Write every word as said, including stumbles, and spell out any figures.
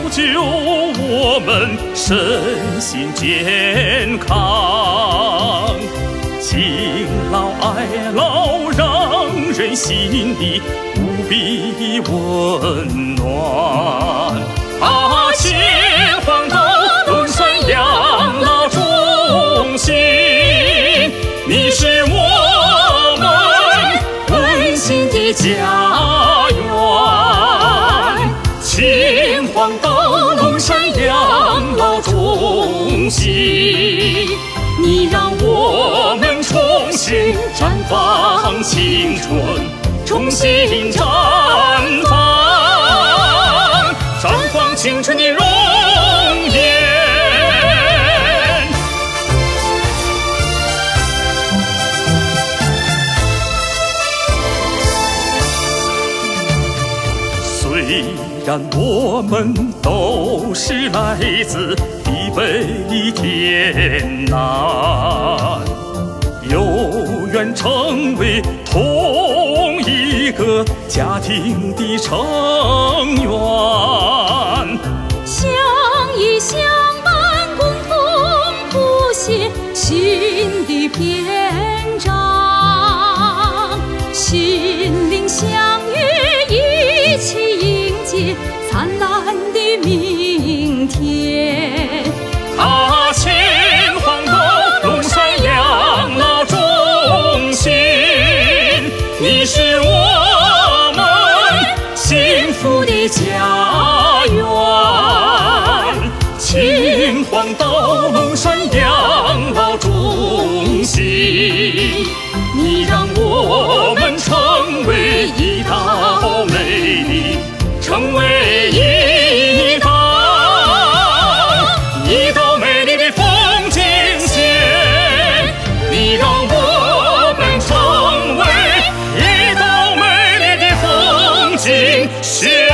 就我们身心健康。敬老爱老，让人心里无比温暖。啊，秦皇岛龙山养老中心，你是我们温馨的家园。秦皇岛龙山养老中心，你让我们重新绽放青春，重新绽放，绽放青春的容颜。虽然我们都是来自地北天南，有缘成为同一个家庭的成员。 相依相伴，共同谱写新的篇章，心灵相遇，一起迎接灿烂的明天。 啊，秦皇岛龙山养老中心，你是我们幸福的家园。秦皇岛龙山养老中心，你让我们成为一道美丽，成为一道一道美丽的风景线。你让我们成为一道美丽的风景线。